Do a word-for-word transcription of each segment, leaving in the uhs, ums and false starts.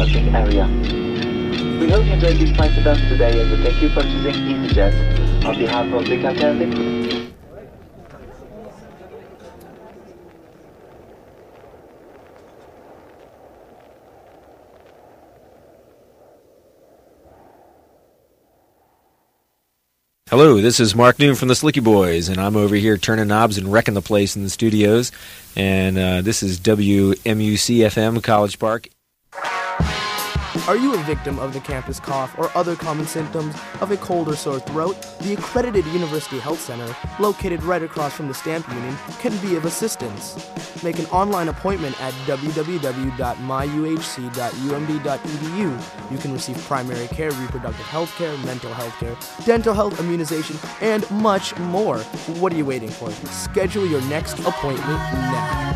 departing area. We hope you enjoyed these flights with us today and we thank you for choosing EasyJet. On behalf of the Captain. Hello, this is Mark Noon from the Slicky Boys, and I'm over here turning knobs and wrecking the place in the studios. And uh, this is W M U C F M College Park. Are you a victim of the campus cough or other common symptoms of a cold or sore throat? The accredited University Health Center, located right across from the Stamp Union, can be of assistance. Make an online appointment at w w w dot my u h c dot u m d dot e d u. You can receive primary care, reproductive health care, mental health care, dental health, immunization, and much more. What are you waiting for? Schedule your next appointment now.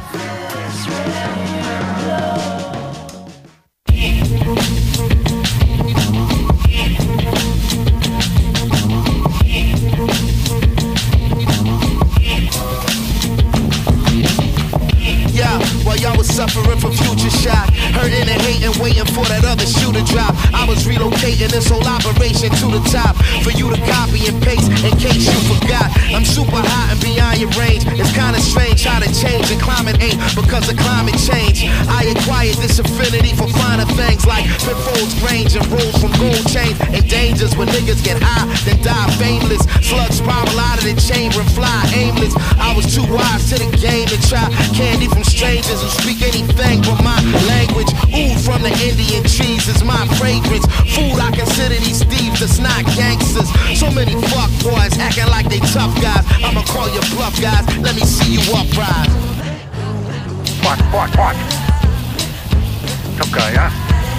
Yeah, while y'all was suffering from future shock, hurting and hating, waiting for that other shoe to drop, I was relocating this whole operation to the top for you to copy and paste in case you forgot. I'm super hot and beyond your range. It's kinda strange how to change and climate ain't because of climate change. I acquired this affinity for finer things like pitfalls, range, and rules from gold chains and dangers when niggas get high, then die fameless. Slugs spiral out of the chamber and fly aimless. I was too wise to the game to try candy from strangers who speak anything but my language. Ooh, from the Indian trees is my fragrance. Food, I consider these thieves that's not gangsters. So many fuck boys acting like they tough guys. I'ma call you bluff guys. Let me see you uprise. What, what, what? Tough guy, huh?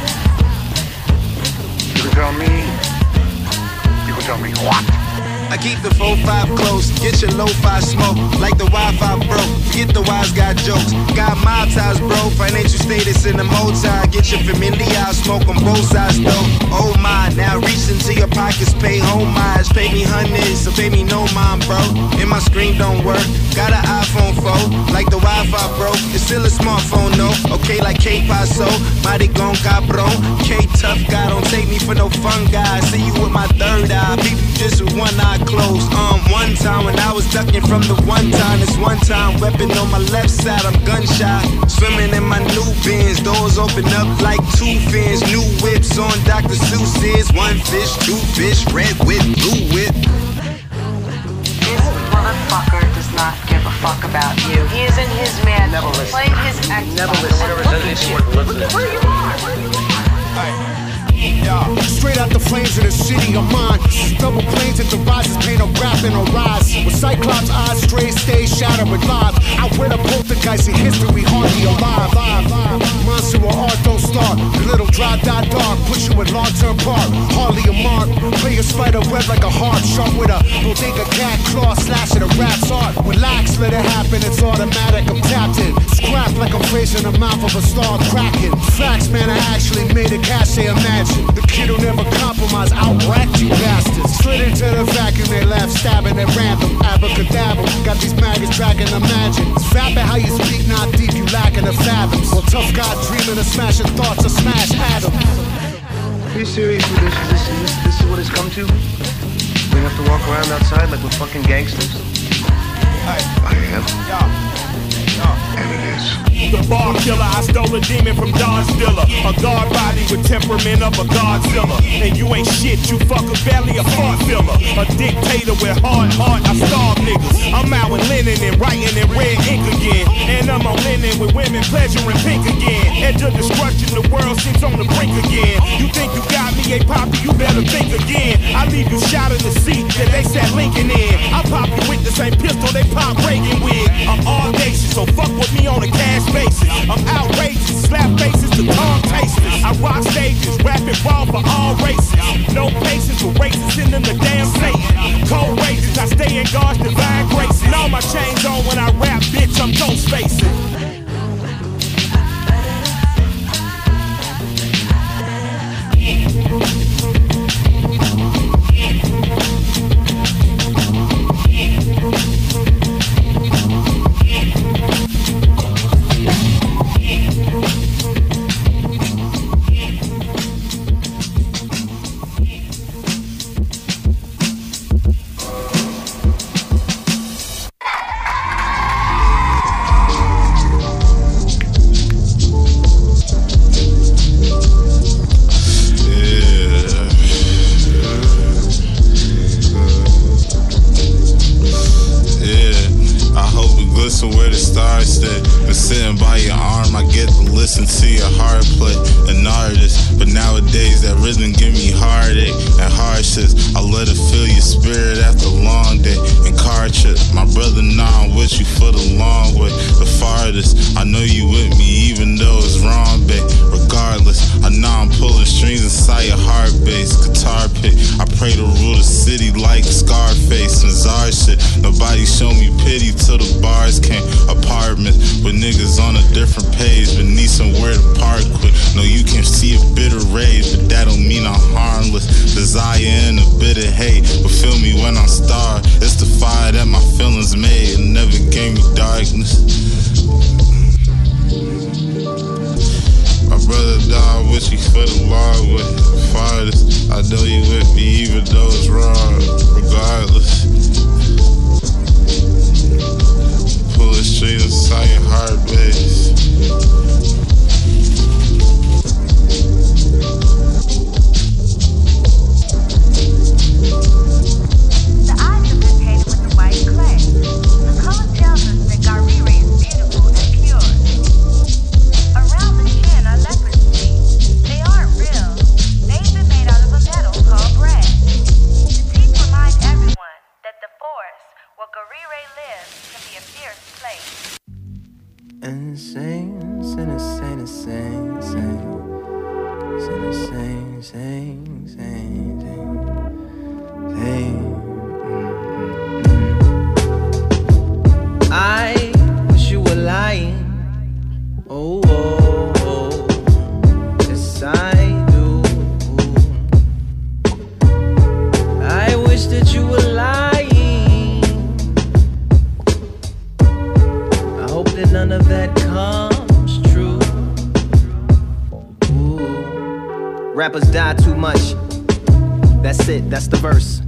You can tell me. You can tell me what? I keep the four five close, get your lo-fi smoke, like the Wi-Fi broke, forget the wise guy jokes, got mob ties bro, financial status in the multi, get your familiar, smoke on both sides though, oh my, now reach into your pockets, pay homage, pay me hundreds, so pay me no mind bro, and my screen don't work, got an iPhone four, like the Wi-Fi broke, it's still a smartphone no, okay like K-Paso, mighty gon' cabron, K-Tough guy, don't take me for no fun guy, see you with my third eye, people just with one eye closed. Um, one time when I was ducking from the one time, this one time weapon on my left side, I'm gunshot. Swimming in my new bins, doors open up like two fins. New whips on Doctor Seuss's. One fish, two fish, red whip, blue whip. This motherfucker does not give a fuck about you. He is in his man. Never listen. Playing his Xbox. Never listen. Whatever it is, it's worth listening. Where you are? Where you are? Yeah. Straight out the flames of the city of mine. Double planes at the rises, paint a rap and a rise. With Cyclops eyes, straight stage, shatter with live. I wear the poltergeist in history, hardly alive. Monster or art don't start. The little dry dot dark, push you in long-term park. Hardly a mark. Play a spider web like a heart, sharp with a bodega cat claw, slash at a rap's art. Relax, let it happen, it's automatic, I'm tapped in. Scrap like I'm phrasing the mouth of a star cracking. Facts, man, I actually made a cache, imagine. The kid who never compromise, outracked you bastards. Slid into the vacuum, they left, stabbing at random. Abracadabra, got these maggots tracking, imagine. It's vapid how you speak, not deep, you lacking the fathoms. Well, tough guy dreaming of smashing thoughts of smash atoms. Are you serious with this? This, this? this is what it's come to? We have to walk around outside like we're fucking gangsters? I am. And it is. The bar killer, I stole a demon from Don Stiller. A guard body with temperament of a Godzilla. And you ain't shit, you fuck a belly, a fart filler. A dictator with hard heart, I starve niggas. I'm out with linen and writing in red ink again. And I'm on linen with women, pleasure and pink again. Edge of destruction, the world seems on the brink again. You think you got me, hey poppy, you better think again. I leave you shot in the seat that they sat Lincoln in. I pop you with the same pistol they pop Reagan with. I'm audacious, so fuck with me on a cash basis. I'm outrageous, slap faces to tongue tasters. I rock stages, rap and raw for all races. No patience for racists, send them the damn Satan. Cold rages, I stay in God's divine grace. And all my chains on when I rap, bitch, I'm ghost facing. sitting by your arm, I get to listen to your heart play. An artist, but nowadays that rhythm give me heartache and hardships. I let it fill your spirit after a long day and car trip. My brother, nah, I'm with you for the long way, the farthest. I know you with me even though it's wrong, babe. Regardless, I know I'm pulling strings inside your heart bass, guitar pick. I pray to rule the city like Scarface and Czar shit. Nobody show me pity till the bars came. Apartments with niggas on a different page, but need somewhere to park quick. No, you can see a bitter rage, but that don't mean I'm harmless. Desire and a bit of hate, but feel me when I'm starved. It's the fire that my feelings made, it never gave me darkness. My brother died, wish he for the long way. Farthest, I know you with me even though it's wrong. Regardless, pull it straight inside your heart base. The eyes have been painted with the white clay. The color tells us that Garire is beautiful and pure. Around the chin are leopard's teeth. They aren't real. They've been made out of a metal called brass. The teeth remind everyone that the forest where Garire lives can be a fierce place. Insane, insane, insane, insane, insane, insane, insane, insane, insane, insane. I wish you were lying. Oh, oh, oh. Yes, I do. I wish that you were lying. I hope that none of that comes true. Ooh. Rappers die too much. That's it, that's the verse.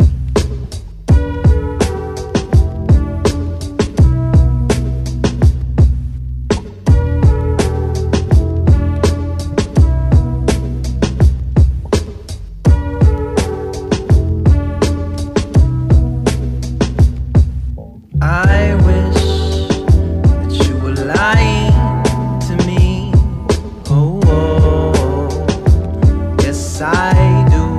I wish that you were lying to me. Oh, oh, yes I do.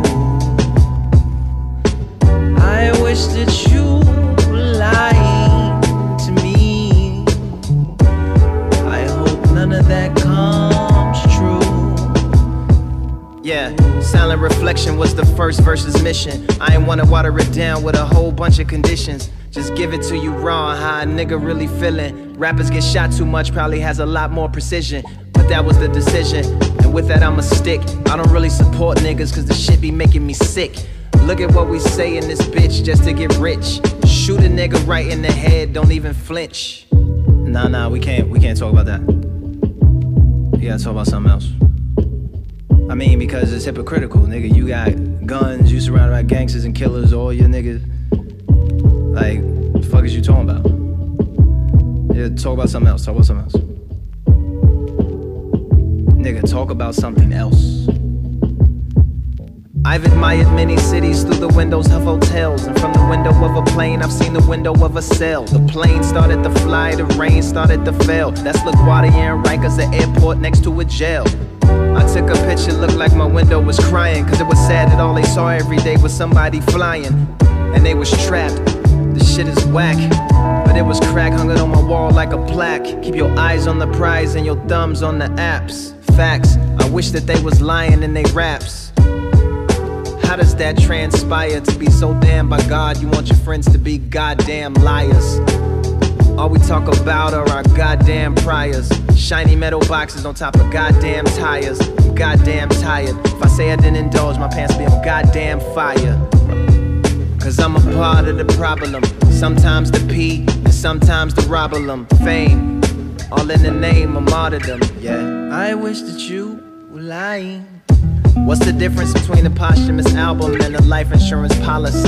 I wish that you were lying to me. I hope none of that comes true. Yeah, silent reflection was the first verse's mission. I ain't wanna water it down with a whole bunch of conditions. Just give it to you raw, how a nigga really feeling. Rappers get shot too much, probably has a lot more precision. But that was the decision, and with that I'ma stick. I don't really support niggas, cause the shit be making me sick. Look at what we say in this bitch just to get rich. Shoot a nigga right in the head, don't even flinch. Nah, nah, we can't, we can't talk about that. You gotta talk about something else. I mean, because it's hypocritical, nigga. You got guns, you surrounded by gangsters and killers, all your niggas. Like, what the fuck is you talking about? Yeah, talk about something else, talk about something else. Nigga, talk about something else. I've admired many cities through the windows of hotels. And from the window of a plane, I've seen the window of a cell. The plane started to fly, the rain started to fail. That's LaGuardia and Rikers, the airport next to a jail. I took a picture, looked like my window was crying, cause it was sad that all they saw every day was somebody flying. And they was trapped. This shit is whack, but it was crack, hung it on my wall like a plaque. Keep your eyes on the prize and your thumbs on the apps. Facts, I wish that they was lying in they raps. How does that transpire to be so damned by God? You want your friends to be goddamn liars. All we talk about are our goddamn priors. Shiny metal boxes on top of goddamn tires. I'm goddamn tired. If I say I didn't indulge, my pants be on goddamn fire. Cause I'm a part of the problem. Sometimes the P and sometimes the robberlum. Fame, all in the name of martyrdom. Yeah, I wish that you were lying. What's the difference between a posthumous album and a life insurance policy?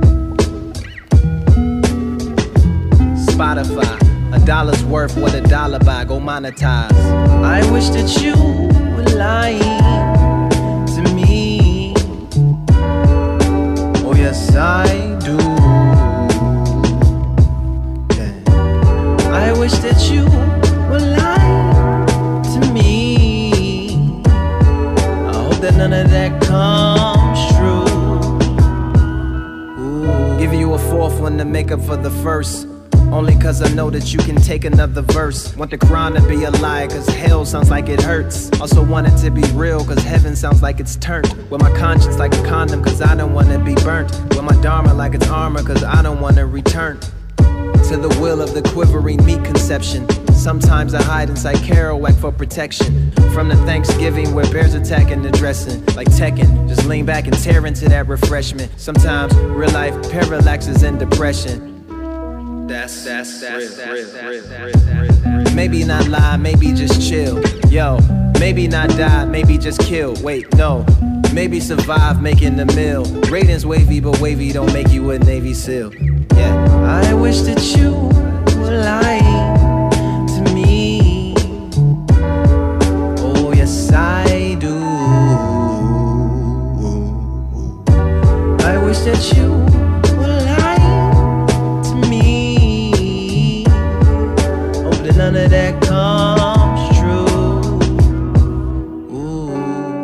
Spotify, a dollar's worth what a dollar buy, go monetize. I wish that you were lying to me. Oh yes I do. Yeah. I wish that you were lying. tough one to make up for the first. Only cause I know that you can take another verse. Want the Quran to be a lie cause hell sounds like it hurts. Also want it to be real cause heaven sounds like it's turned. With my conscience like a condom cause I don't wanna be burnt. With my dharma like it's armor cause I don't wanna return to the will of the quivering meat conception. Sometimes I hide inside Kerouac for protection from the Thanksgiving where bears attacking the dressing. Like Tekken, just lean back and tear into that refreshment. Sometimes real life parallaxes in depression. That's, that's, that's, that's, that's, that's, that's. Maybe not lie, maybe just chill. Yo, maybe not die, maybe just kill. Wait, no, maybe survive making the meal. Ratings wavy, but wavy don't make you a Navy SEAL. Yeah, I wish that you were lying to me. Oh, yes, I do. I wish that you were lying to me. Hope that none of that comes true. Ooh.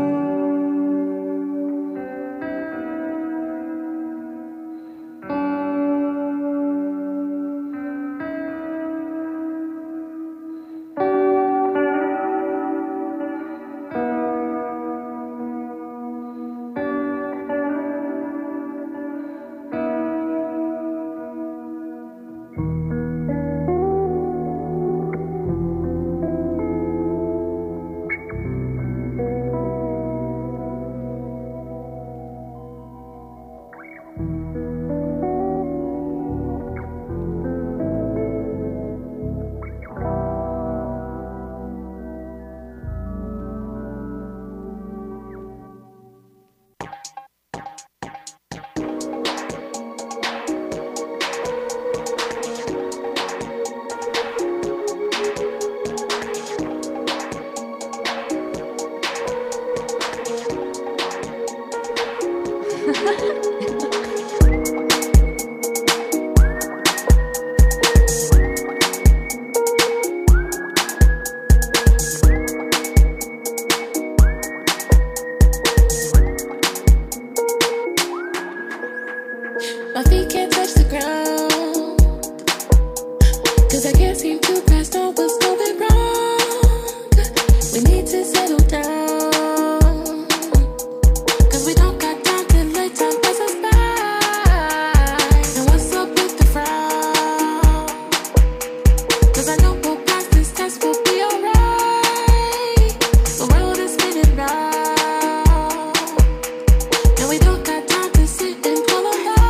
My feet can't touch the ground, cause I can't seem to grasp on what's going wrong. We need to settle down, cause we don't got time to let time pass us by. And what's up with the frown? Cause I know we'll pass this test, we'll be alright. The world is spinning round, and we don't got time to sit and pull a line.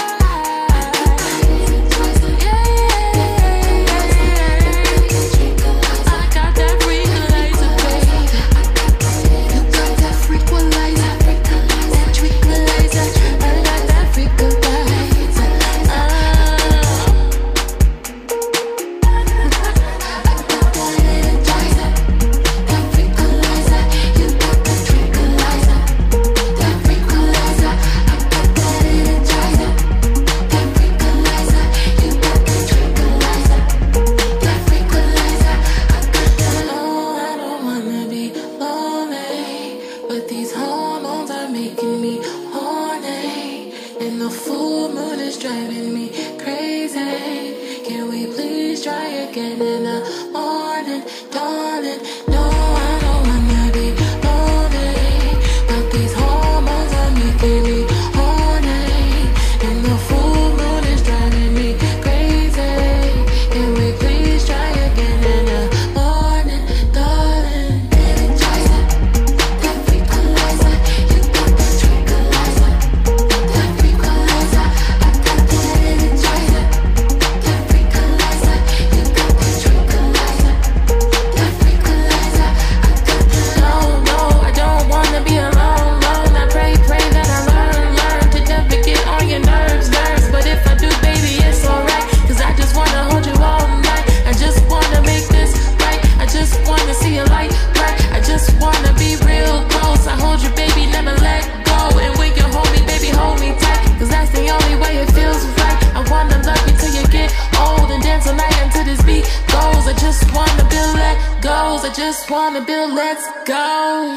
Just wanna build, let's go.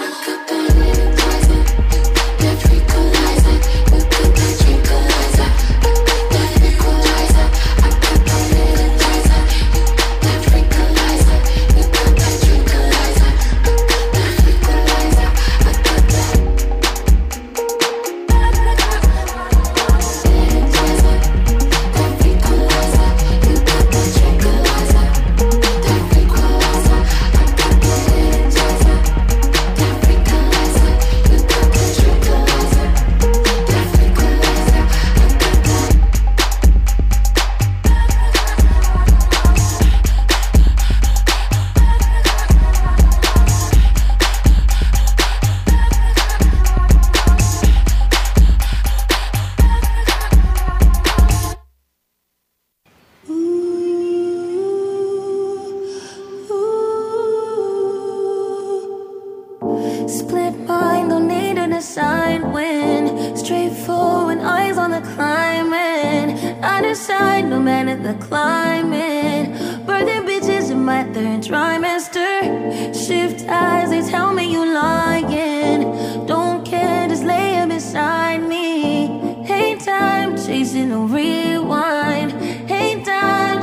decide no matter the climate. Birthing bitches in my third trimester. Shift eyes, they tell me you lying. Don't care, just lay it beside me. Hate time, chasing a rewind. Hate time.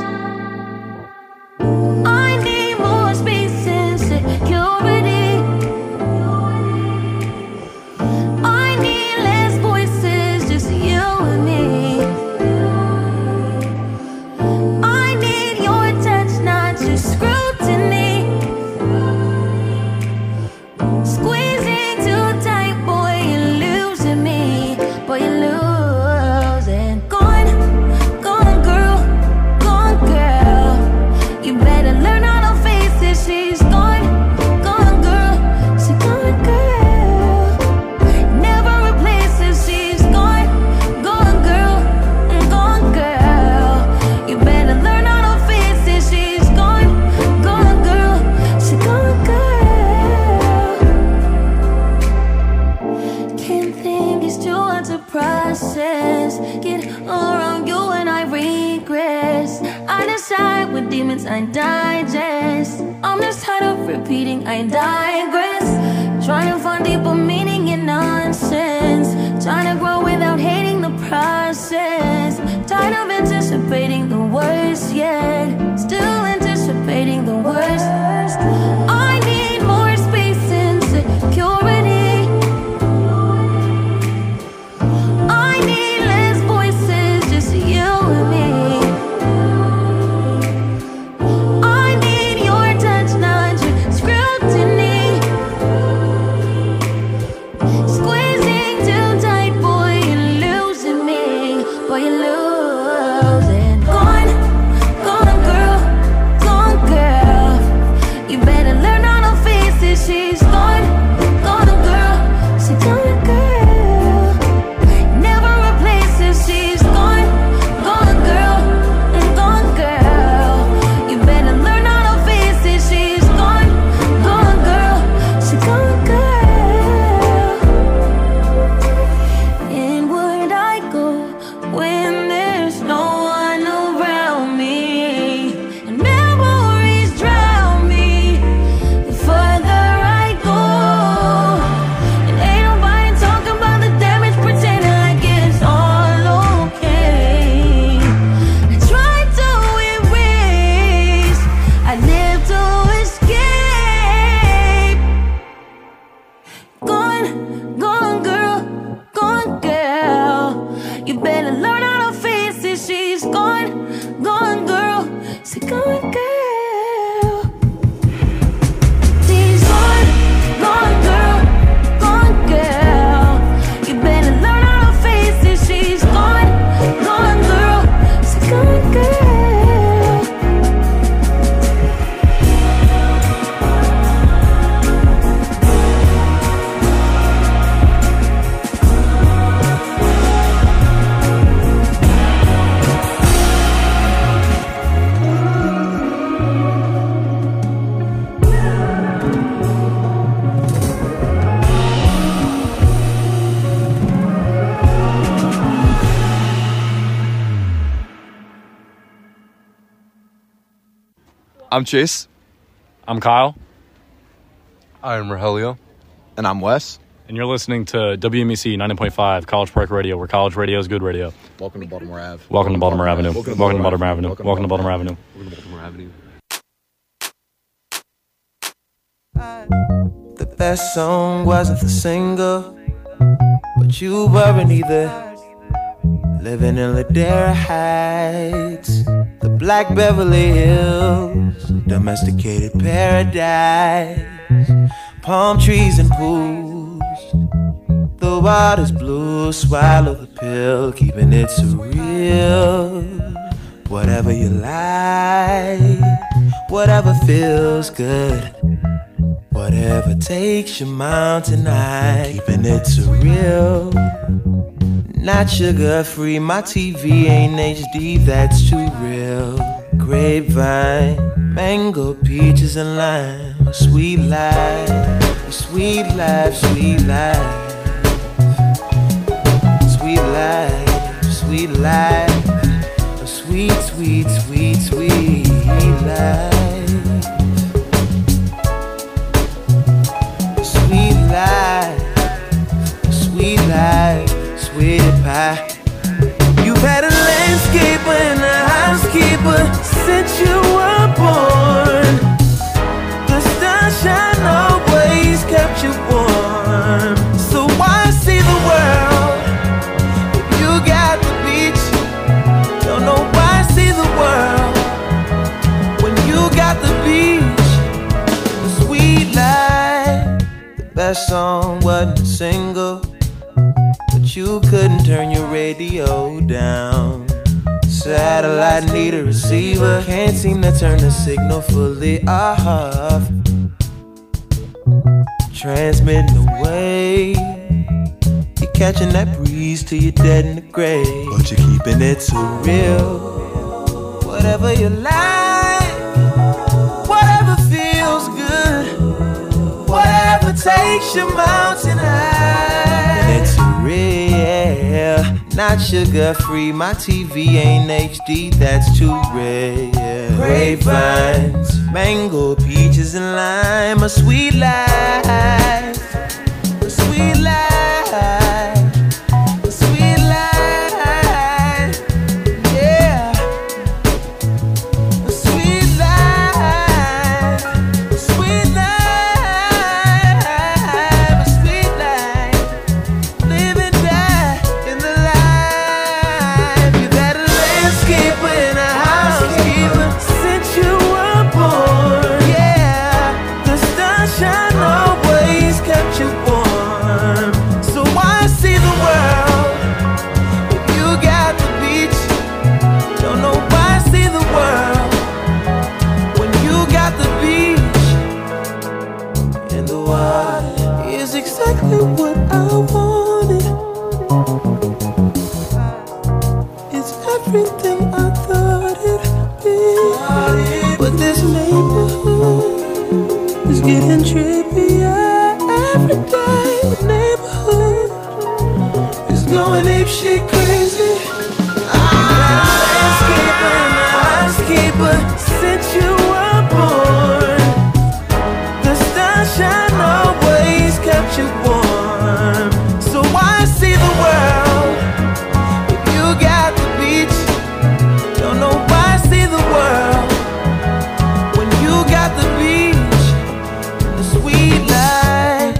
I need more space and security. I need less voices, just you and me. I need your touch, not just scrutiny. Squeezing too tight, boy, you're losing me. Boy, you're losing. Gone, gone girl, gone girl. You better learn how to face it. She's gone, gone girl. She's gone girl. Never replaces. She's gone, gone girl, gone girl. You better learn how to face it. She's gone, gone girl. She's gone girl. Can't think, it's too hard to process. Get around you and I regress. I decide with demons I digest. I'm just tired of repeating, I digress. Trying to find deeper meaning in nonsense. Trying to grow without hating the process. Tired of anticipating the worst yet. Still anticipating the worst. I need more space and security. I need less voices, just you and me. I need your touch, not your scrutiny. Squeezing too tight, boy, you're losing me. Boy, you're losing. Gone, gone girl, gone girl. You better learn how to face it. She's gone, gone girl. She's gone girl. Never replaces. She's gone, gone girl, gone girl. You better learn how to face it. She's gone, gone girl. She's gone girl. Inward I go when there's no one around me, and memories drown me. The further I go, and ain't nobody talking about the damage, pretending like it's all okay. I try to erase, I live to escape. Gone, gone girl, gone girl. You better learn how to face it. She's gone, gone girl. She's gone girl. She's gone, gone girl, gone girl. You better learn how to face it. She's gone, gone girl. She's gone girl. I'm Chase. I'm Kyle. I'm Rogelio. And I'm Wes. And you're listening to W M E C ninety point five College Park Radio, where college radio is good radio. Welcome to Baltimore Ave. Welcome to Baltimore Avenue. Welcome to Baltimore Avenue. Welcome to Baltimore Avenue. Welcome to Baltimore Avenue. The best song wasn't the single, but you weren't either. Living in Ladera Heights, the Black Beverly Hills, domesticated paradise, palm trees and pools. The water's blue, swallow the pill, keeping it surreal. Whatever you like, whatever feels good, whatever takes your mind tonight, keeping it surreal. Not sugar-free, my T V ain't H D, that's too real. Grapevine, mango, peaches and lime, a sweet life, a sweet life, sweet life. Sweet life, sweet life, a pie. You've had a landscaper and a housekeeper since you were born. The sunshine always kept you warm. So why see the world if you got the beach? Don't know why see the world when you got the beach. The sweet life, the best song wasn't a single, but you couldn't turn your radio down. Satellite need a receiver, can't seem to turn the signal fully off. Transmitting away, you're catching that breeze till you're dead in the grave, but you're keeping it so real. Whatever you like, whatever feels good, whatever takes your mountain high. And it's real, not sugar free. My T V ain't H D, that's too rare. Grapevines, mango, peaches and lime, a sweet life, a sweet life, a sweet life, yeah. A sweet life, a sweet life, a sweet life. Live and die in the life. You've had a landscaper and a housekeeper since you were born. Yeah, the sunshine always kept you warm. So why see the world if you got the beach? Don't know why see the world when you got the beach. And the water is exactly what I wanted. It's everything I thought it'd be. But this neighborhood is getting trippier every day. The neighborhood is going apeshit crazy. Landscaper and a housekeeper since you were born. The sunshine always kept you warm. So why see the world if you got the beach? Don't know why see the world when you got the beach. The sweet life.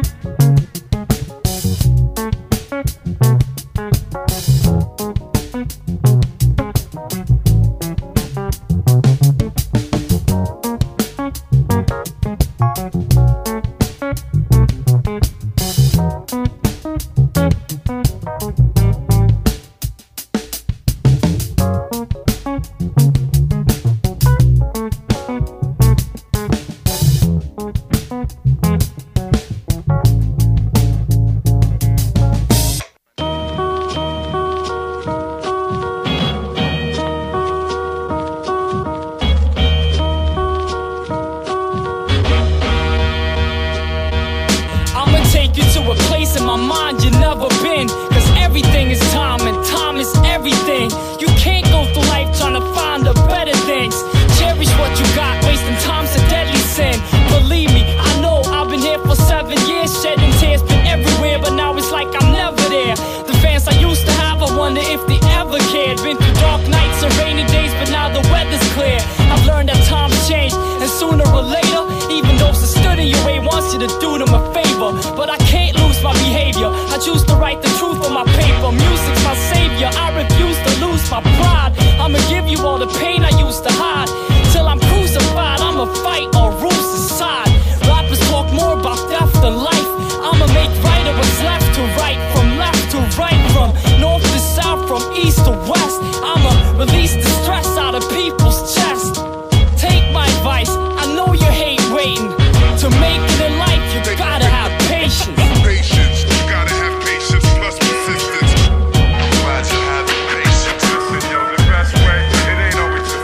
I'ma take you to a place in my mind you've never been. Cause everything is time and time is everything. You can't go through life trying to find the better things. Cherish what you got, wasting time's a deadly sin. Believe me, I know I've been here for seven years. Shedding tears, been everywhere, but now it's like I'm never there. The fans I used to have, I wonder if they ever cared. Been through dark nights and rainy days, but now the weather's clear. I've learned that times change, and sooner or later, even those that stood in your way wants you to do them a favor. But I can't lose my behavior. I choose to write the truth on my paper. Music's my savior. I refuse to lose my pride. I'ma give you all the pain I used to hide. Till I'm crucified, I'ma fight or rule society. Rappers talk more about death than life. I'ma make right of what's left to right, from left to right, from north to south, from east to west. I'ma release the stress out of people's chest. Take my advice, I know you hate waiting. To make it in life, you gotta have patience. Patience, you gotta have patience plus persistence. I'm glad you have the patience. Listen, yo, the best way, it ain't always to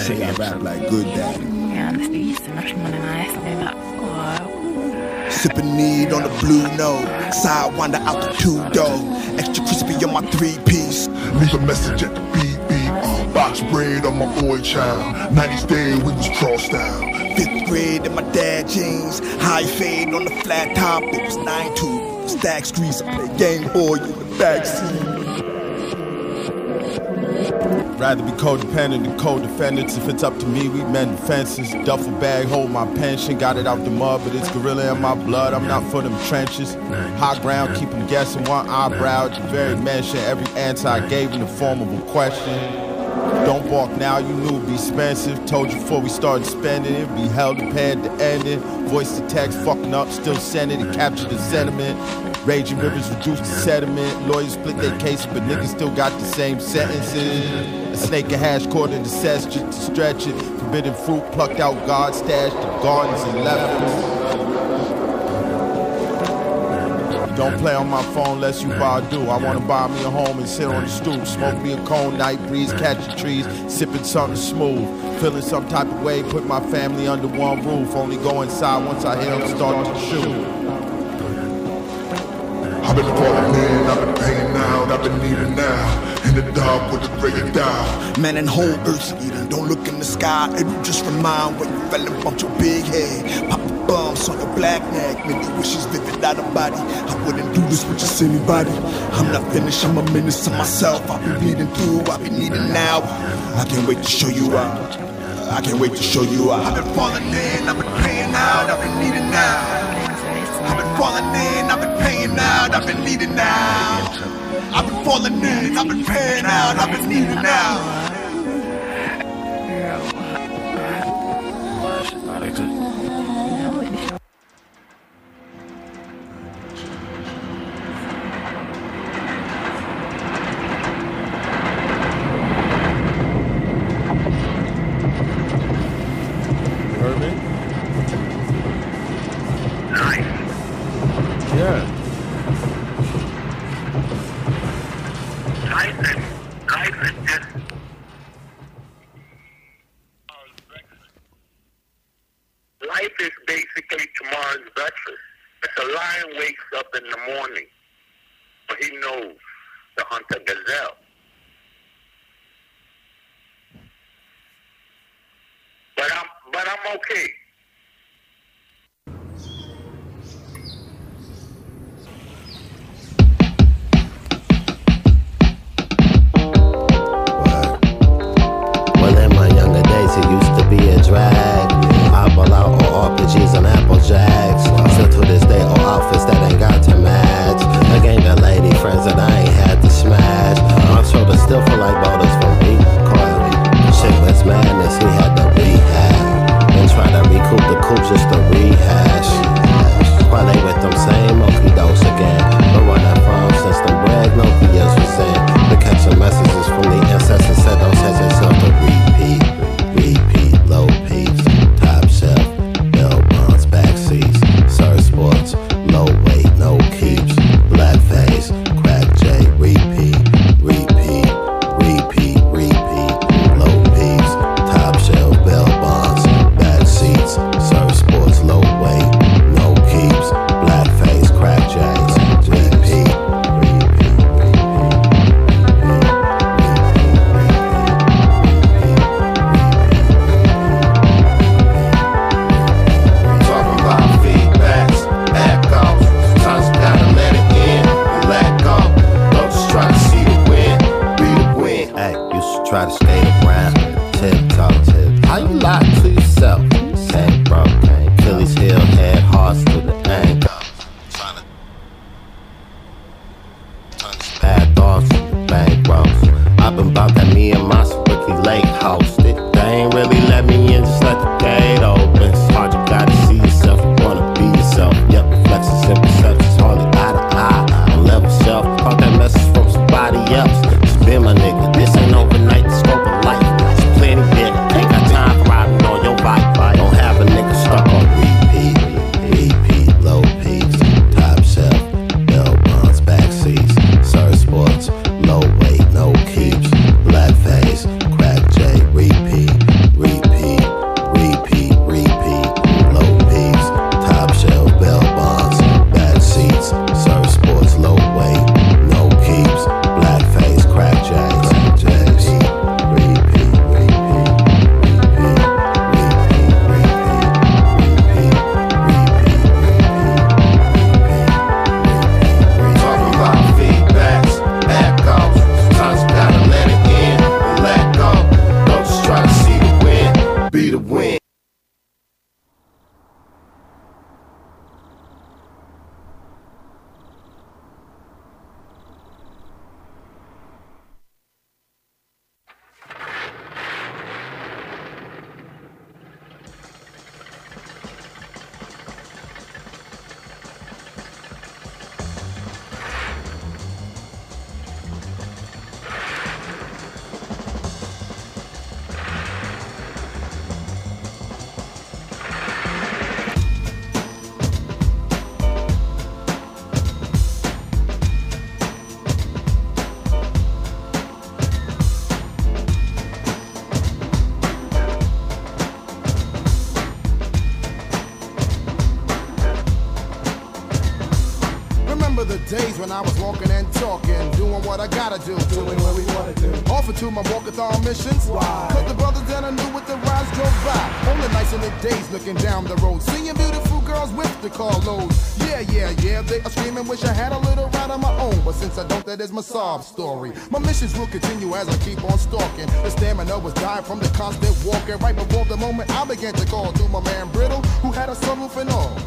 say I rap like good daddy. Sipping need on the blue note, sidewinder out the two door, extra crispy on my three piece. Leave a message at the beat beat. Uh, box bread on my boy child. nineties day we was crossed out. Fifth grade in my dad jeans, high fade on the flat top. It was nine two, stacks grease. I play Game Boy in the backseat. Rather be codependent than co-defendants. If it's up to me, we mend defenses. Duffel bag, hold my pension. Got it out the mud, but it's gorilla in my blood. I'm not for them trenches. High ground, keep them guessing. One eyebrow at the very mention. Every answer I gave in the form of a question. Don't balk now, you knew it'd be expensive. Told you before we started spending it. Be held prepared to end it. Voice to text, fucking up, still send it and capture the sentiment. Raging rivers reduced to sediment. Lawyers split their cases, but niggas still got the same sentences. A snake and hash cord in the cess just to stretch it. Forbidden fruit plucked out, God stashed the gardens and left us. Don't play on my phone unless you Badu. I wanna buy me a home and sit on the stoop. Smoke me a cone, night breeze, catching trees, sipping something smooth. Feeling some type of way, put my family under one roof. Only go inside once I hear them start to shoot. I've been falling in, I've been paying out, I've been needing now. In the dark with the break down. Man and whole earth eating, don't look in the sky. It'll just remind when you fell and bumped your big head. Pop the bumps on your black neck, many wishes vivid out of body. I wouldn't do this with just anybody. I'm not finished, I'm a menace to myself. I've been bleeding through, I've been needing now. I can't wait to show you out. I can't wait to show you out. I've been falling in, I've been paying out, I've been needing now. I've been falling in, I've been paying out, I've been needing now. I've been falling in, I've been paying out, I've been needing now. You heard me? Nice. Yeah. Life is, life is just life is basically tomorrow's breakfast. If a lion wakes up in the morning, but he knows to hunt a gazelle. But I'm but I'm okay. It used to be a drag. I ball out all R P Gs and Apple Jacks. Still to this day, all outfits that ain't got to match. I gained a lady friends that I ain't had to smash. I'm sure to still feel like boulders from recoil. Shit was madness, he had to rehab. And try to recoup the coupe just to rehash. While they with them same okie dokes again. But where that from since them brag Nokias was in. The catching messages from the ancestors said don't set yourself to repeat. Repeat, low peaks, top shelf, bell bonds, back seats, surf sports, low weight, no keeps, black face, crack J, repeat, repeat, repeat, repeat, low peaks, top shelf, bell bonds, back seats, surf sports, low weight, no keeps, black face, crack J's, repeat, repeat, try to stay around, tip talk, tip. How you lie to yourself? Same broke, Achilles heel, head, hearts to the ankle. Trying to bad thoughts, bank rolls. I've been about that me and my Ricky Lake hosted. They ain't really let me in, just let the gate open. It's hard, you gotta see yourself, you wanna be yourself. Yep, reflexes and perceptions, hardly eye to eye. On level shelf, caught that message from somebody else. Just been my nigga, this ain't overnight, the scope of life. It's plenty bit, ain't got time for riding on your bike. Don't have a nigga stuck on repeat, repeat, low peaks, top shelf, bell bonds, back seats, surf sports, low weight, no keeps, black face, crack J, repeat, repeat. when I was walking and talking, doing what I gotta do, doing what we wanna do. Offered to my walkathon missions. Why? Cause the brothers that I knew with the rides drove by. Only nights in the days looking down the road, seeing beautiful girls with the car loads. Yeah, yeah, yeah, they are screaming, wish I had a little ride of my own. But since I don't, that is my sob story. My missions will continue as I keep on stalking. The stamina was dying from the constant walking. Right before the moment I began to call to my man Brittle, who had a sunroof and all.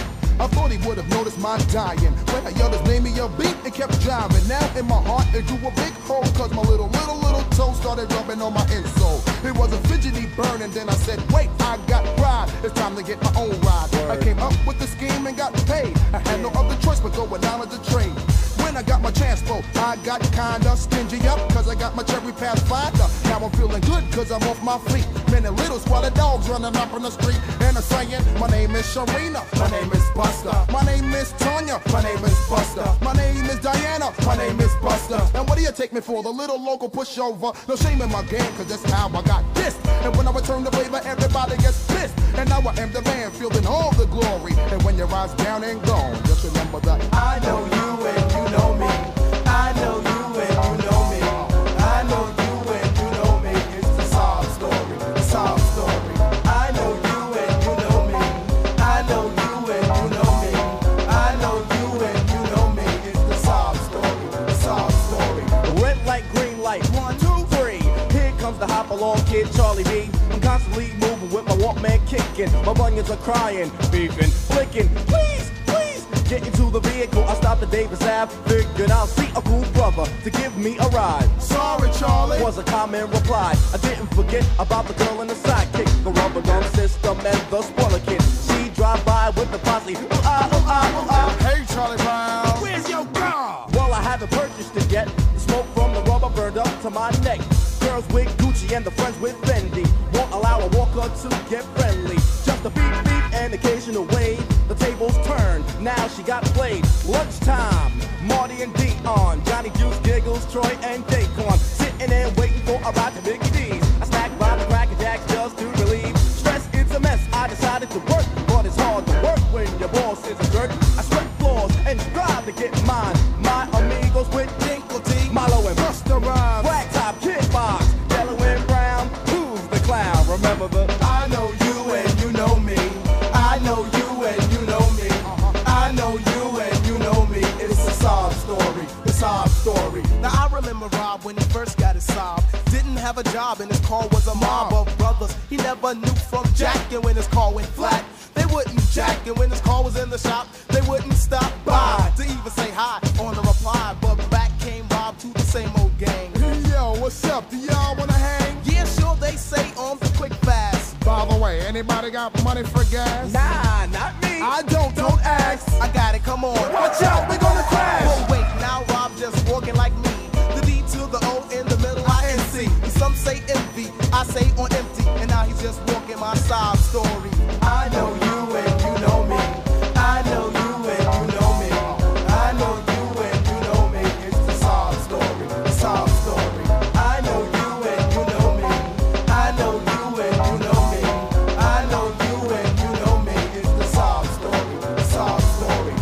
I thought he would have noticed my dying. When I yelled his name, he yelled beat and kept driving. Now in my heart it grew a big hole, cause my little, little, little toe started rubbing on my insole. It was a fidgety burn and then I said, wait, I got pride. It's time to get my own ride. I came up with the scheme and got paid. I had no other choice but go with knowledge of trade. When I got my chance, bro, I got kinda stingy up, cause I got my cherry pathfinder. Now I'm feeling good, cause I'm off my feet. Many little squalid dogs running up on the street. And I'm saying, my name is Sharina, my name is Buster. My name is Tanya, my name is Buster. My name is Diana, my name is Buster. And what do you take me for, the little local pushover? No shame in my game, cause that's how I got pissed. And when I return the favor, everybody gets pissed. And now I am the man, fielding all the glory. And when your ride's down and gone, just remember that I know you and you know me. I know you and you know me. I know you and you know me. It's the sob story, the sob story. I know you and you know me. I know you and you know me. I know you and you know me. It's the sob story, the sob story. Red light, green light, one, two, three. Here comes the hop along kid, Charlie B. I'm constantly moving with my Walkman kicking. My bunions are crying, beefing, flicking. Please, please, get into the vehicle. I stopped at Davis Ave, figured I'll see a cool brother to give me a ride. Sorry, Charlie, was a common reply. I didn't forget about the girl in the sidekick, the rubber drum system and the spoiler kid. She drive by with the posse. Ooh, ah, ooh, ah, ooh, ah. Hey, Charlie Brown, where's your car? Well, I haven't purchased it yet. The smoke from the rubber burned up to my neck. Girls with Gucci and the friends with Fendi won't allow a walker to get friendly. Just a beep beep and occasional wave. The tables turned, now she got played. Lunchtime, Marty and Dion, Johnny Juice, Giggles, Troy and Daquan, sitting there waiting for a ride to Mickey D's. I snack by the Cracker Jacks just to relieve stress. It's a mess. I decided to work, but it's hard to work when your boss is a jerk. I sweat floors and strive to get mine. My amigos with Dinkle T, Milo and Busta Rhymes, Black Top, Kid Box, Yellow and Brown. Who's the clown? Remember the I know you and you know me. I know you and you know me. I know you and you know me. It's a sob story, the sob story. Now I remember Rob when he first got his sob. Didn't have a job and his car was a mob of brothers. He never knew from jacking when his car went flat. They wouldn't jack, and when his car was in the shop, they wouldn't stop by to even say hi on the reply. But back came Rob to the same old gang. Yo, what's up? Do y'all wanna hang? Yeah, sure, they say on the quick fast. By the way, anybody got money for gas? Nah, not me. I don't, don't ask. I got it, come on. Watch out, we're gonna crash. Oh wait, now Rob just walking like me. The D to the O in the middle, I N C. Some say envy, I say on empty. And now he's just walking my sob story. I know you and you know me. I know you and you know me. I know you and you know me. It's the sob story, the sob story. I know you and you know me. I know you and you know me. I know you and you know me. It's the sob story, the sob story.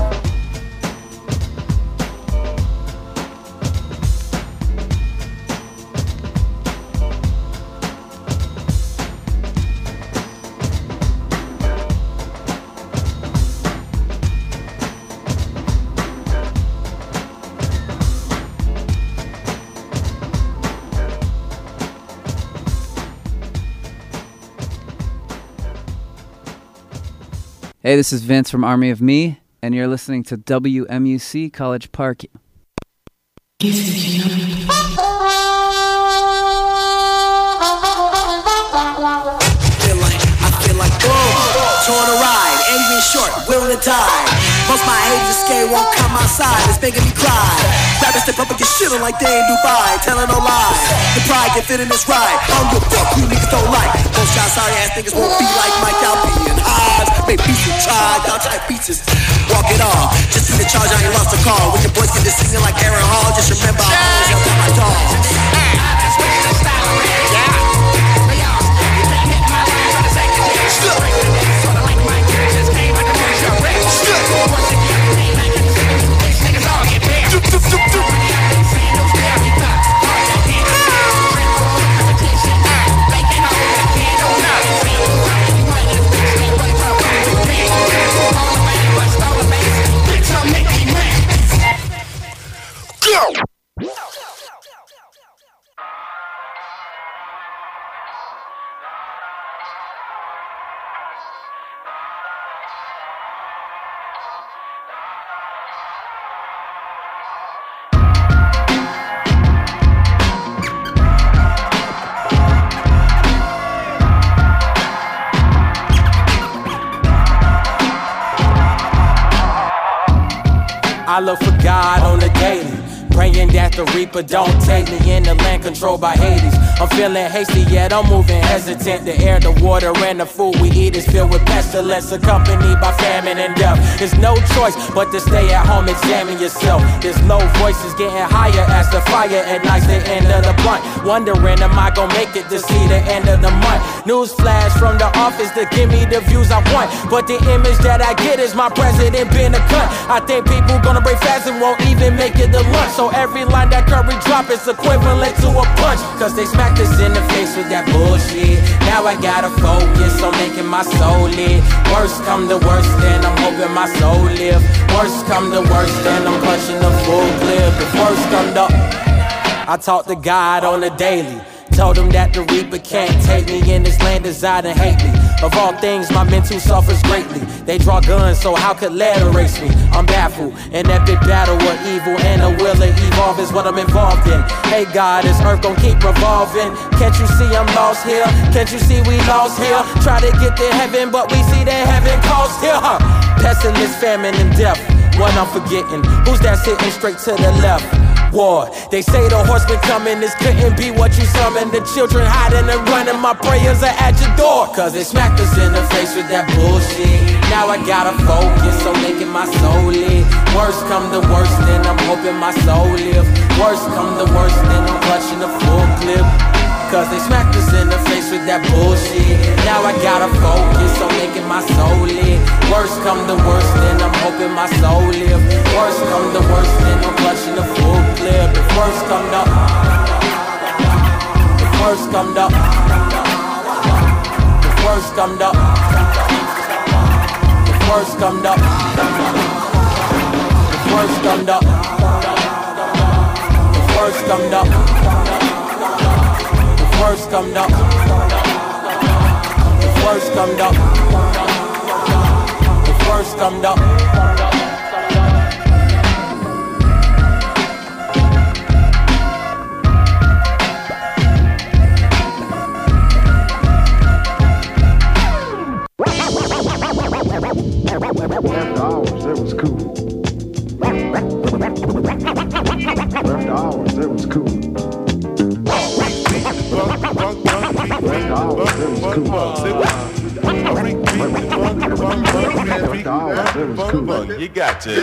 Hey, this is Vince from Army of Me, and you're listening to W M U C College Park. Feel like, I feel like boom, torn a ride, angry and short, willing to die. Most my haters scared won't come outside, it's making me cry. Rappers step up and get shit on like they in Dubai, telling no lies. The pride can fit in this ride, I don't give a fuck you niggas don't like. Most y'all sorry ass niggas won't be like Mike Alpy and Oz. Make beats and try, y'all type beats, walk it off. Just in the charge, I ain't lost a call. When your boys get to singing like Aaron Hall, just remember I always have got my dog. go. I look for God on the daily, praying that the Reaper don't take me in the land controlled by Hades. I'm feeling hasty yet I'm moving hesitant. The air, the water, and the food we eat is filled with pestilence, accompanied by famine and death. There's no choice but to stay at home, examine yourself. There's low voices getting higher as the fire ignites the end of the blunt. Wondering, am I gonna make it to see the end of the month? News flash from the office to give me the views I want, but the image that I get is my president being a cunt. I think people gonna break fast and won't even make it to lunch. So every line that Curry drop is equivalent to a punch, cause they smacked us in the face with that bullshit. Now I gotta focus on making my soul live. Worst come to worst, then I'm hoping my soul live. Worst come to worst, then I'm punching the full clip. If worst come to, I talk to God on the daily. Told him that the Reaper can't take me in this land, desire to hate me. Of all things, my mental suffers greatly. They draw guns, so how could lead erase me? I'm baffled, an epic battle of evil and a will to evolve is what I'm involved in. Hey God, this earth gon' keep revolving. Can't you see I'm lost here? Can't you see we lost here? Try to get to heaven, but we see that heaven cost here, huh? Pestilence, famine, and death. What I'm forgetting, who's that sitting straight to the left? War. They say the horseman coming, this couldn't be what you summoned. The children hiding and running, my prayers are at your door. Cause they smacked us in the face with that bullshit. Now I gotta focus on making my soul live. Worst come to worst, then I'm hoping my soul live. Worst come to worst, then I'm clutching the full clip. Cause they smacked us in the face with that bullshit. Now I gotta focus on making my soul live. Worst come to worst, then I'm hoping my soul live. Worst come to worst, then I'm clutching the full clip. If worst come to, if worst come to, if worst come to, if worst come to, if worst come to, if worst come to, Worst come up, if worst come up, if worst come up. After hours, it was cool. After hours, it was cool. You got to.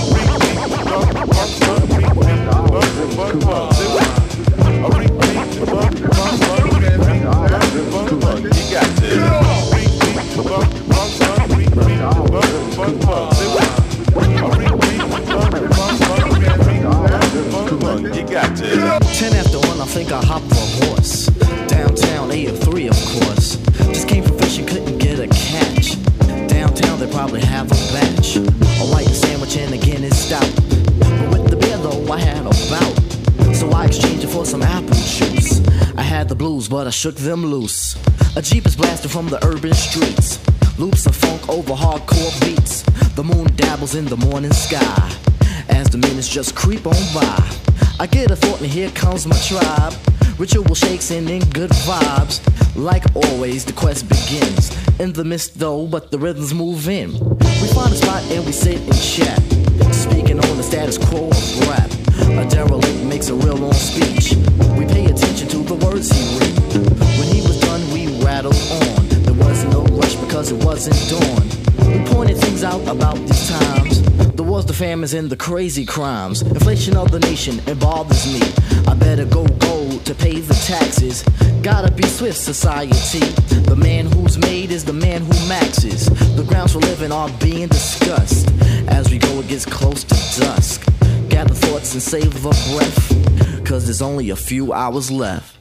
You got to. Ten after one, I think I hopped on a horse. Downtown, A F three, of course. Just came from fishing, couldn't get a catch. Downtown, they probably have a batch. A white sandwich and a Guinness stout. But with the beer, though, I had a bout. So I exchanged it for some apple juice. I had the blues, but I shook them loose. A Jeep is blasting from the urban streets. Loops of funk over hardcore beats. The moon dabbles in the morning sky as the minutes just creep on by. I get a thought and here comes my tribe. Ritual shakes and in good vibes. Like always, the quest begins. In the mist though, but the rhythms move in. We find a spot and we sit and chat, speaking on the status quo of rap. A derelict makes a real long speech. We pay attention to the words he read. When he was done, we rattled on. There was no rush because it wasn't dawn. We pointed things out about these times. The wars, the famines, and the crazy crimes. Inflation of the nation, it bothers me. I better go gold to pay the taxes. Gotta be swift, society. The man who's made is the man who maxes. The grounds for living are being discussed. As we go, it gets close to dusk. Gather thoughts and save a breath, cause there's only a few hours left.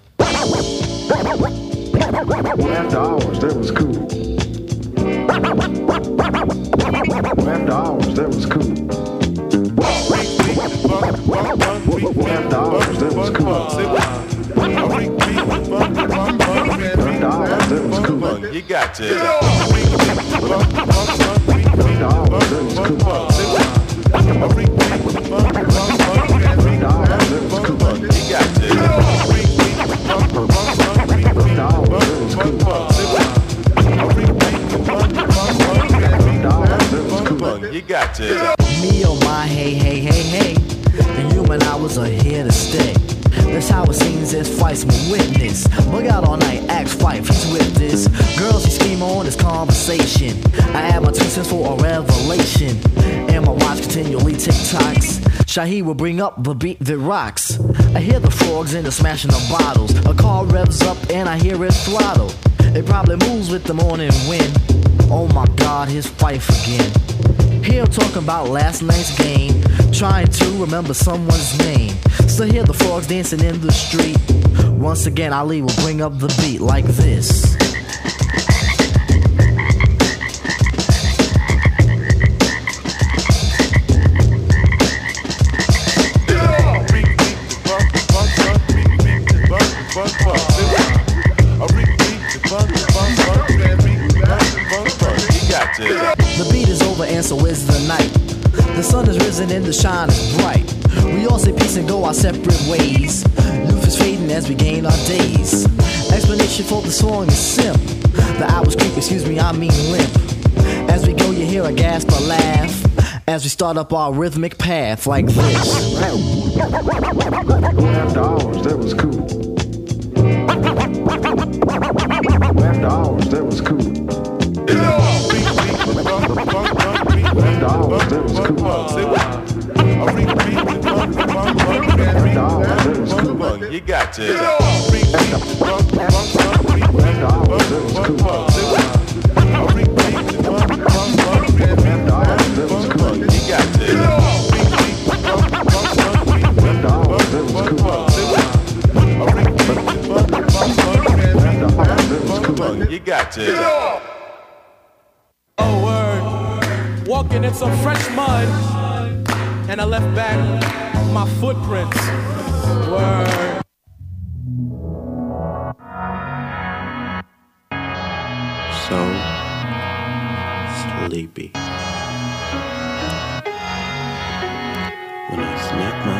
After hours, that was cool. After hours, that was cool. After hours, that was cool. After hours, that was cool. You got to. After hours, that was cool. After hours, that was cool. You got to. You got to. Me oh my, hey, hey, hey, hey. The human hours are here to stay. That's how it seems as Fife's my witness. Bug out all night, ask Fife, he's with this. Girls, she scheme on this conversation. I add my two cents for a revelation. And my watch continually tick-tocks. Shaheed will bring up the beat that rocks. I hear the frogs and the smashing of bottles. A car revs up and I hear it throttle. It probably moves with the morning wind. Oh my God, here's Fife again. Here talking about last night's game, trying to remember someone's name. Still hear the frogs dancing in the street. Once again, Ali will bring up the beat like this. The beat is over and so is the night. The sun is risen and the shine is bright. We all say peace and go our separate ways. Youth is fading as we gain our days. Explanation for the song is simple. The hours creep, excuse me, I mean limp. As we go you hear a gasp or laugh as we start up our rhythmic path like this. After hours, that was cool. After hours, that was cool. After hours, that was cool. You got to. After hours, that was cool. You got to. You got to. Oh, word. Walking in some fresh mud, and I left back my footprints. Word. So sleepy. When I snap my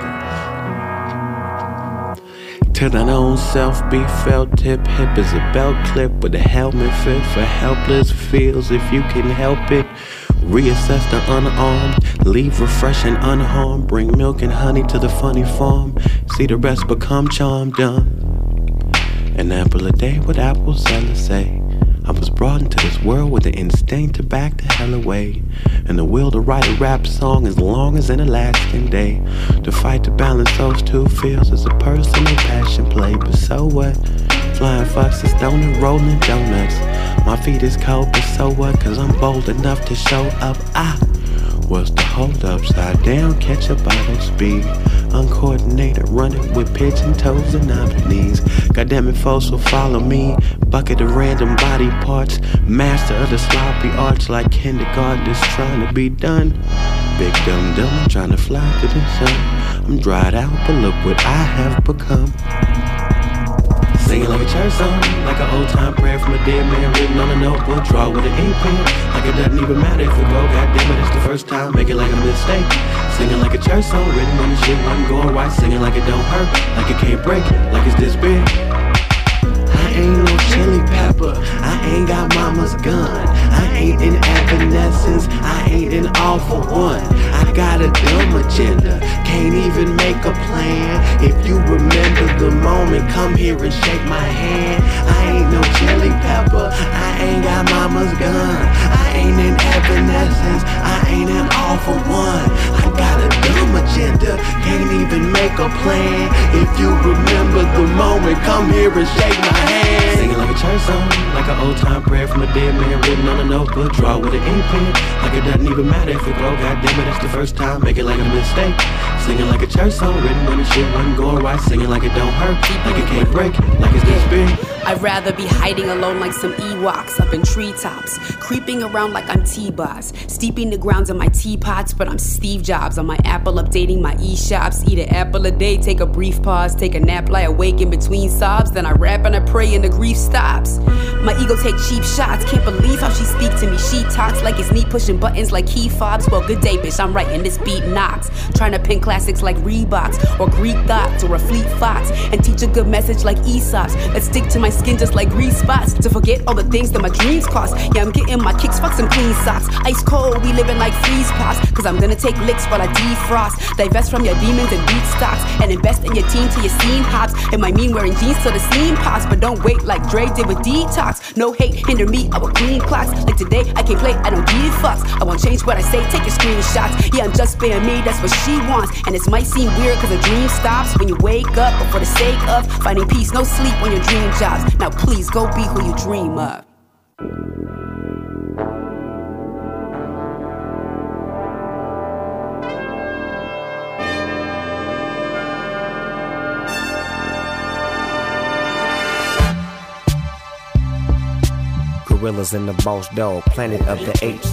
fingers. To thine own self be felt, tip hip as a belt clip with a helmet fit for helpless feels if you can help it. Reassess the unarmed, leave refreshed and unharmed. Bring milk and honey to the funny farm. See the rest become charmed dumb. An apple a day, what apples sellers say. I was brought into this world with the instinct to back the hell away, and the will to write a rap song as long as an Alaskan day. To fight to balance those two feels as a personal passion play. But so what? Flying foxes, stoning, rolling donuts. My feet is cold, but so what? Cause I'm bold enough to show up. I was the hold upside down, catch a bottle speed. Uncoordinated, running with pigeon toes and knobby knees. Goddamn it, folks will follow me. Bucket of random body parts. Master of the sloppy arts like kindergartners trying to be done. Big dumb dumb, I'm trying to fly to the sun. I'm dried out, but look what I have become. Singing like a church song, like an old time prayer from a dead man written on a notebook. Draw with an ink pen, like it doesn't even matter if it go. Goddamn it, it's the first time, make it like a mistake. Singing like a church song, written on the shit wasn't going right. Singing like it don't hurt, like it can't break, like it's this big. I ain't no chili pepper, I ain't got mama's gun. I ain't in evanescence, I ain't in all for one. I got a dumb agenda, can't even make a plan. If you remember the moment, come here and shake my hand. I ain't no chili pepper, I ain't got mama's gun. I ain't in evanescence, I ain't in all for one. I got a dumb agenda, can't even make a plan. If you remember the moment, come here and shake my hand. Singing like a church song, like an old time prayer from a dead man written on a notebook. Draw with an ink pen, like it doesn't even matter if it go. God damn it, it's the first time, make it like a mistake. Singing like a church song, written when the shit wasn't going right. Singing like it don't hurt, like it can't break, like it's this big. I'd rather be hiding alone like some Ewoks up in treetops, creeping around like I'm T-Boss, steeping the grounds in my teapots, but I'm Steve Jobs on my Apple, updating my e-shops. Eat an apple a day, take a brief pause, take a nap, lie awake in between sobs, then I rap and I pray and the grief stops. My ego take cheap shots, can't believe how she speak to me. She talks like it's me pushing buttons like key fobs. Well, good day, bitch, I'm writing this beat knocks, trying to pin classics like Reeboks or Greek thoughts or a Fleet Fox, and teach a good message like Aesop's that stick to my skin just like grease spots, to forget all the things that my dreams cost. Yeah, I'm getting my kicks, fuck some clean socks. Ice cold, we living like freeze pops, cause I'm gonna take licks while I defrost. Divest from your demons and beat stocks, and invest in your team till your scene hops. It might mean wearing jeans till the seam pops, but don't wait like Dre did with Detox. No hate, hinder me, I will clean clocks. Like today, I can't play, I don't give fucks. I won't change what I say, take your screenshots. Yeah, I'm just being me, that's what she wants. And this might seem weird cause a dream stops when you wake up, but for the sake of finding peace, no sleep when your dream jobs. Now please go be who you dream of. Gorillas in the Boss Dog, Planet of the Apes.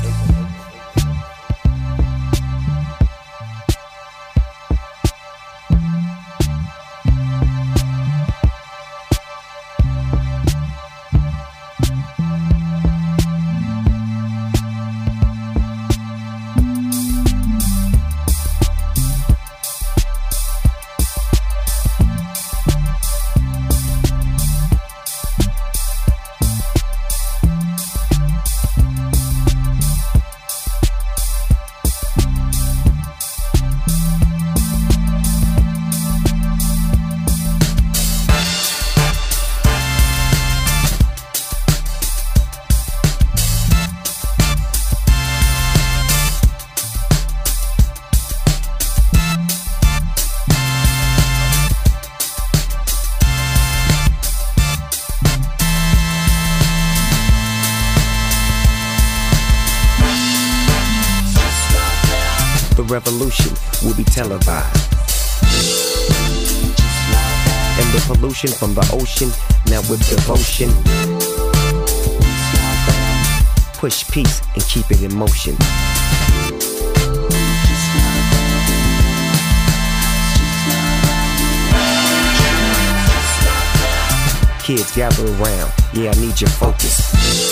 Revolution will be televised, and the pollution from the ocean now with devotion push peace and keep it in motion. Kids gather around, yeah, I need your focus.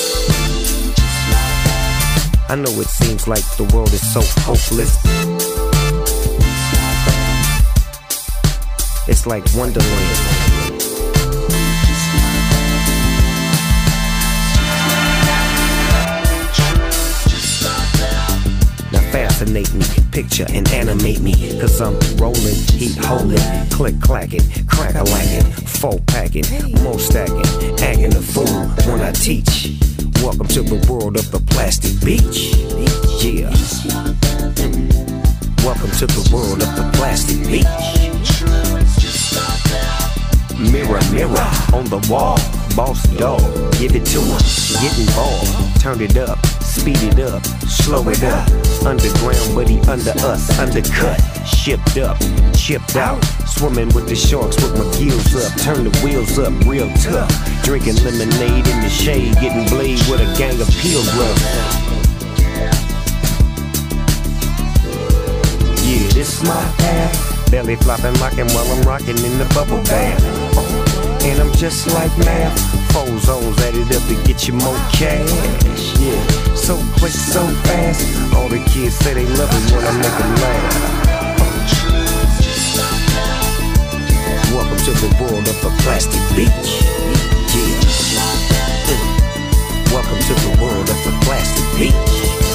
I know it seems like the world is so hopeless. It's like Wonderland. Now fascinate me, picture and animate me, cause I'm rolling, heat holding, click clacking, crack a lacking, four packing, more stacking, acting a fool when I teach. Welcome to the world of the plastic beach. Yeah. Mm. Welcome to the world of the plastic beach. Mirror, mirror on the wall. Boss dog, give it to him. Get involved. Turn it up. Speed it up. Slow it up. Underground, but he under us. Undercut. Shipped up. Chipped out. Swimming with the sharks with my gills up. Turn the wheels up real tough. Drinking lemonade in the shade. Getting blade with a gang of pilgrims. Yeah, this my path. Belly flopping, rocking while I'm rocking in the bubble bath. And I'm just like math. Four zones added up to get you more cash. Yeah, so quick, so fast. All the kids say they love it when I make them laugh. Welcome to the world of the plastic beach. Yeah. Mm. Welcome to the world of the plastic beach.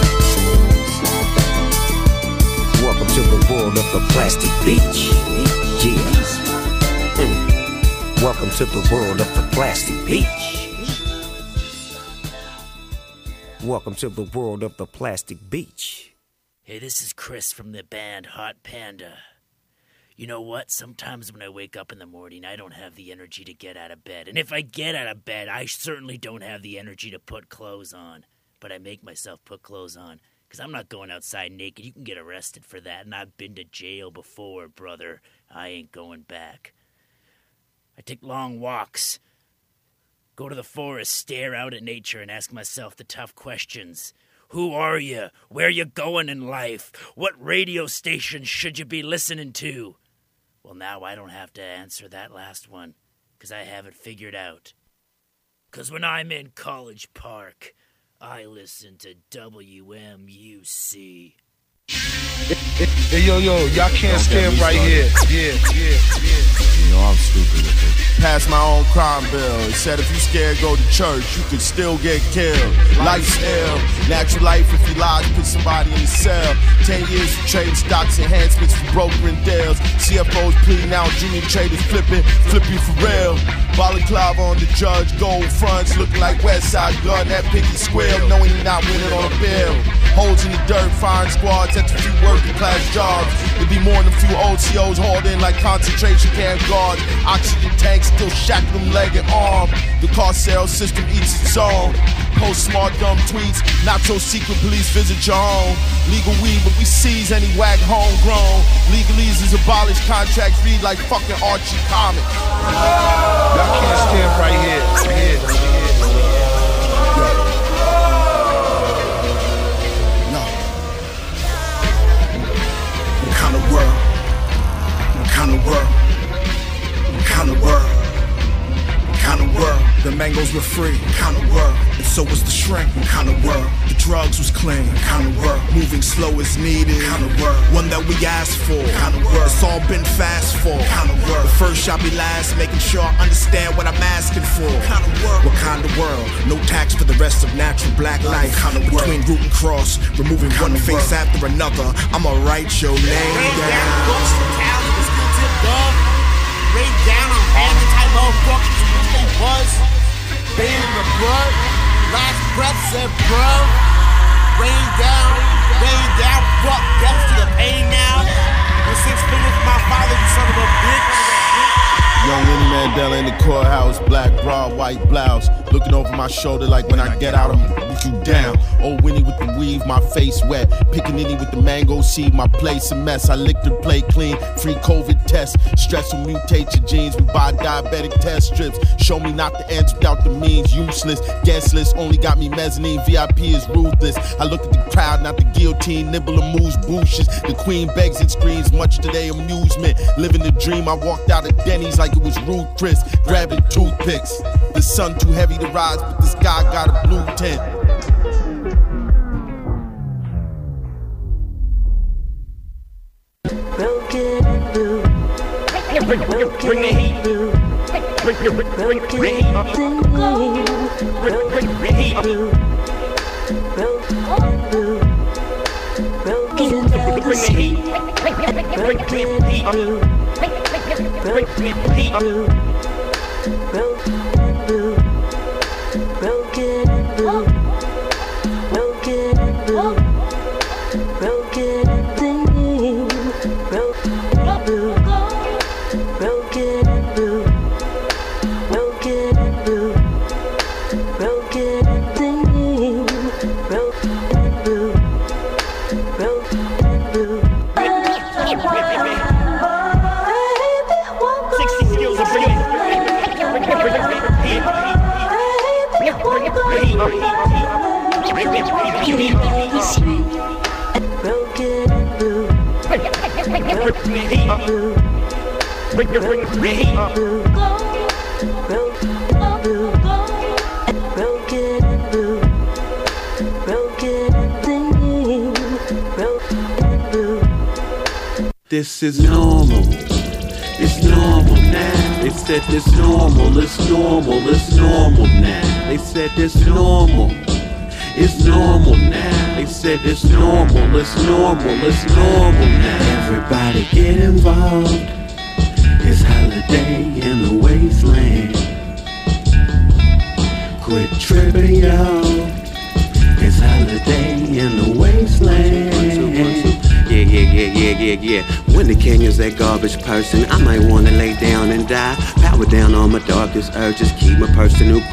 Welcome to the world of the plastic beach. Yeah. Mm. Welcome to the world of the plastic beach. Welcome to the world of the plastic beach. Hey, this is Chris from the band Hot Panda. You know what? Sometimes when I wake up in the morning, I don't have the energy to get out of bed. And if I get out of bed, I certainly don't have the energy to put clothes on. But I make myself put clothes on because I'm not going outside naked. You can get arrested for that. And I've been to jail before, brother. I ain't going back. I take long walks, go to the forest, stare out at nature, and ask myself the tough questions. Who are you? Where you going in life? What radio station should you be listening to? Well, now I don't have to answer that last one, because I have it figured out. Because when I'm in College Park, I listen to W M U C. Hey, yo, yo, y'all can't stand right here. Yeah, yeah, yeah. You know I'm stupid with it. Pass my own crime bill. It said if you scared, go to church. You could still get killed. Life's ill. Natural life if you lie, put somebody in the cell. Ten years for trading stocks, enhancements for brokering deals. C F Os pleading out, junior traders flipping, flip you for real. Balaclava on the judge, gold fronts looking like Westside Gun. That picky squeal, knowing he not winning on a bill. Holes in the dirt, firing squads at the few working class jobs. It'd be more than a few O C Os hauled in like concentration camp guards. Oxygen tanks still shackle them leg and arm. The car sales system eats its own. Post smart dumb tweets, not so secret police visit your home. Legal weed, but we seize any whack homegrown. Legalese is abolished, contracts read like fucking Archie comics. Y'all can't stand right here. Right here. What kind of world? What kind of world? What kind of world? What kind of world? The mangoes were free. What kind of world? And so was the shrink. What kind of world? The drugs was clean. What kind of world? Moving slow as needed. What kind of world? One that we asked for. What kind of world? It's all been fast for. What kind of world? The first shall be last, making sure I understand what I'm asking for. What kind of world? What kind of world? No tax for the rest of natural black life. What kind of world? Between root and cross, removing one face after another. I'ma write your name down. Rain down on all the type of motherfuckers they was. Bang in the blood. Last breath said, bro. Rain down, rain down. Fuck death to the pain now. The six fingers for my father, you son of a bitch. Young Winnie Mandela in the courthouse, black bra, white blouse. Looking over my shoulder like when I get out, I'm beat you down. Old Winnie with the weave, my face wet. Pickaninny with the mango seed, my place a mess. I licked her plate clean, free COVID test. Stress will mutate your genes, we buy diabetic test strips. Show me not the ends without the means, useless. Guest list only got me mezzanine, V I P is ruthless. I look at the crowd, not the guillotine, nibble and moves bushes. The queen begs and screams, much to their amusement. Living the dream, I walked out of Denny's like it was Ruth Chris, grabbing toothpicks. The sun too heavy to rise, but the sky got a blue tint. Broken and blue. Bring the heat. Bring the heat. Bring the heat. Broken blue. Broken down the street. Broken blue. Broken blue. Broken blue. Broken blue. Broken blue. Broken thing. Broken blue. Broken blue. Broken blue. Broken thing. Broken blue. Broken blue. Sixty skills of brilliance. Broken blue. Broken blue. Bring your ring, ring. Broken blue. Broken blue. Broken thing. Broken blue. This is normal. It's normal now. They said this normal. It's normal. It's normal now. They said this normal. It's normal now. They said it's normal. It's normal. It's normal now. Everybody get involved. It's holiday in the wasteland. Quit tripping, y'all. It's holiday in the wasteland. Yeah, yeah, yeah, yeah, yeah, yeah. When the king is that garbage person, I might wanna lay down and die. Power down on my darkest urges, keep my personal